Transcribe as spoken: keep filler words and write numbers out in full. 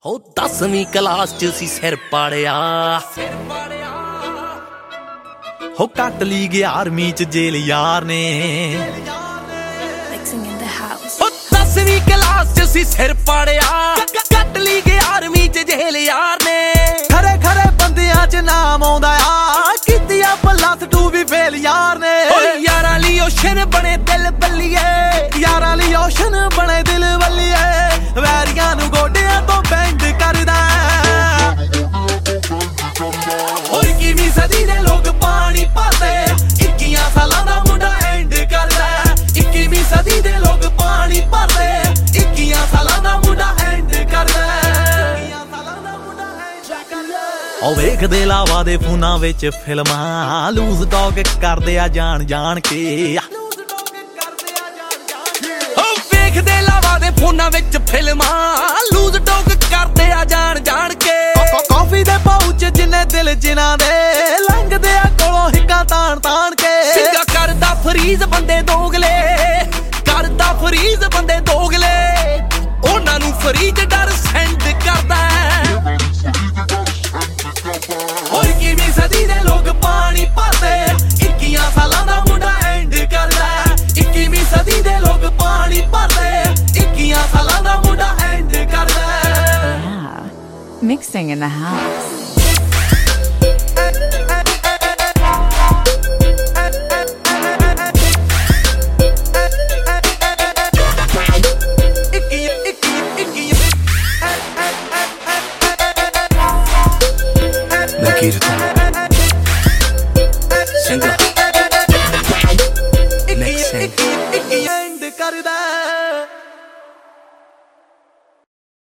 हो दसवीं क्लास च सी सिर पाड़िया हो कट ली गया आर्मी च जेल यार ने हो दसवीं क्लास च सी सिर पाड़िया कट ली गया आर्मी च जेल यार ने खरे खरे बंदियां च नाम आउंदा आ कीतिया प्लस टू भी फेल यार ने यारां ली ओशन बने दिल बल्लिए यारां ली ओशन बने दिल बल्लिए वैरियां नू गोडियां तो बैंड करदा और किवीं सदी दे लोग पानी पाते इक्कियां सालां दा मुंडा एंड करदा इक्कीवीं सदी दे लोग पानी पाते इक्कियां सालां दा मुंडा एंड करदा इक्कियां सालां दा मुंडा एंड करदा ओ वेखदे लावा दे फोनां विच फिल्मां लूज टॉक करदे आ जान जान के वेखदे लावा दे फोनां विच फिल्मां लूज टॉक करदे आ जान जान के कॉफी दे पाउच जिन्ने दिल जिन्हां दे लंघदे आ कोलों हिक्कां ताण ताण के सिंगा करदा फरीज बंदे दोगले करदा फरीज बंदे दोगले उन्हां नूं फरीज डर सेंड करदा और किवीं सदी दे लोग पानी पाते इक्कियां सालां दा मुंडा एंड करदा इक्कीवीं सदी दे लोग पानी पाते इक्कियां सालां दा मुंडा एंड करदा Mixing in the house. Nakirtan